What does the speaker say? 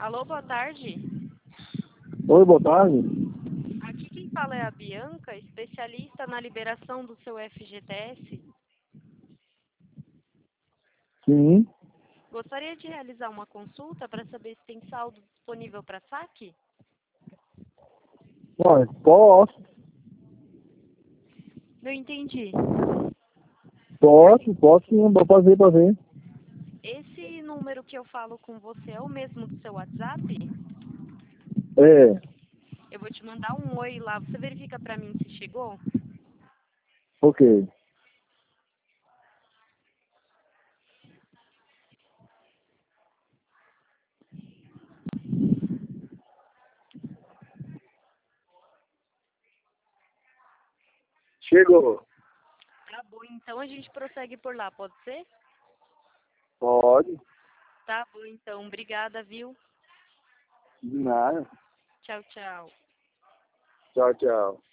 Alô, boa tarde. Oi, boa tarde. Aqui quem fala é a Bianca, especialista na liberação do seu FGTS. Sim. Gostaria de realizar uma consulta para saber se tem saldo disponível para saque? Olha, posso Não entendi. sim, vou fazer pra ver. Esse número que eu falo com você é o mesmo do seu WhatsApp? É, Eu vou te mandar um oi lá. Você verifica para mim se chegou? ok. Chegou. Tá bom, então a gente prossegue por lá, pode ser? Pode. Tá bom, então. Obrigada, viu? De nada. Tchau, tchau. Tchau, tchau.